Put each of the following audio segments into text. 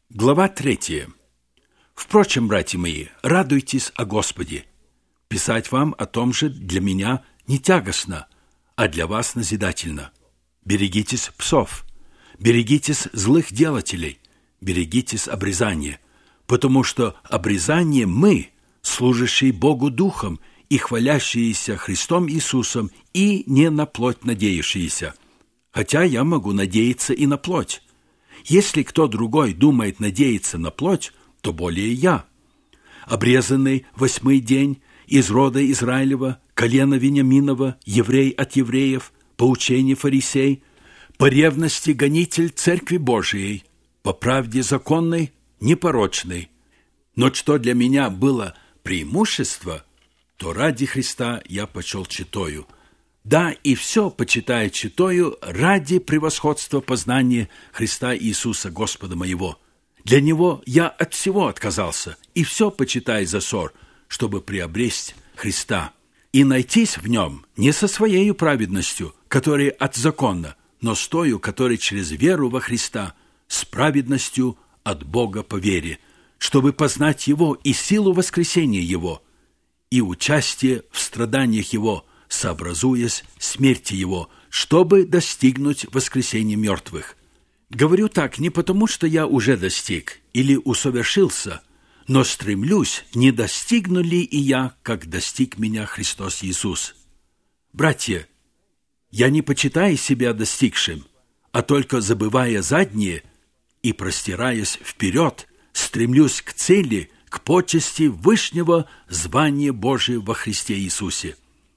Глава 3. Впрочем, братья мои, радуйтесь о Господе. Писать вам о том же для меня не тягостно, а для вас назидательно. Берегитесь псов, берегитесь злых делателей, берегитесь обрезания, потому что обрезание мы, служащие Богу Духом и хвалящиеся Христом Иисусом, и не на плоть надеющиеся. Хотя я могу надеяться и на плоть. Если кто другой думает надеяться на плоть, то более я. Обрезанный 8-й день, из рода Израилева, колена Вениаминова, еврей от евреев, по учению фарисей, по ревности гонитель Церкви Божией, по правде законной, непорочной. Но что для меня было преимущество, то ради Христа я почел читою. Да, и все почитаю читою ради превосходства познания Христа Иисуса Господа моего. Для Него я от всего отказался, и все почитаю за ссор, чтобы приобресть Христа, и найтись в Нем не со своей праведностью, которая от закона, но с тою, которая через веру во Христа, с праведностью от Бога по вере, чтобы познать Его и силу воскресения Его, и участие в страданиях Его, сообразуясь смерти Его, чтобы достигнуть воскресения мертвых. Говорю так не потому, что я уже достиг или усовершился, но стремлюсь, не достигну ли и я, как достиг меня Христос Иисус. Братья, я не почитаю себя достигшим, а только забывая заднее и простираясь вперед, стремлюсь к цели, к почести вышнего звания Божия во Христе Иисусе.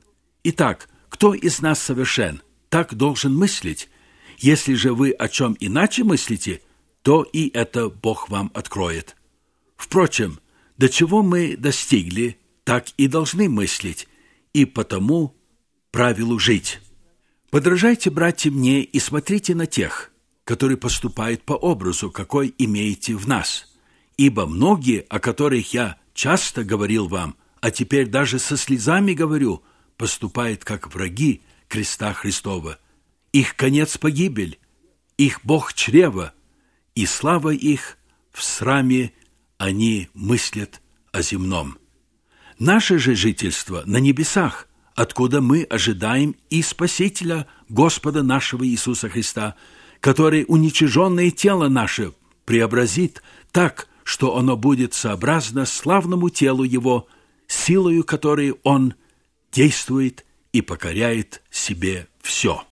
Итак, кто из нас совершен, так должен мыслить. Если же вы о чем иначе мыслите, то и это Бог вам откроет. Впрочем, до чего мы достигли, так и должны мыслить, и потому правилу жить. Подражайте, братья, мне и смотрите на тех, которые поступают по образу, какой имеете в нас. Ибо многие, о которых я часто говорил вам, а теперь даже со слезами говорю, поступают как враги креста Христова. Их конец – погибель, их Бог – чрево, и слава их в сраме они мыслят о земном. Наше же жительство на небесах, откуда мы ожидаем и Спасителя Господа нашего Иисуса Христа, который уничиженное тело наше преобразит так, что оно будет сообразно славному телу Его, силою которой Он действует и покоряет себе все.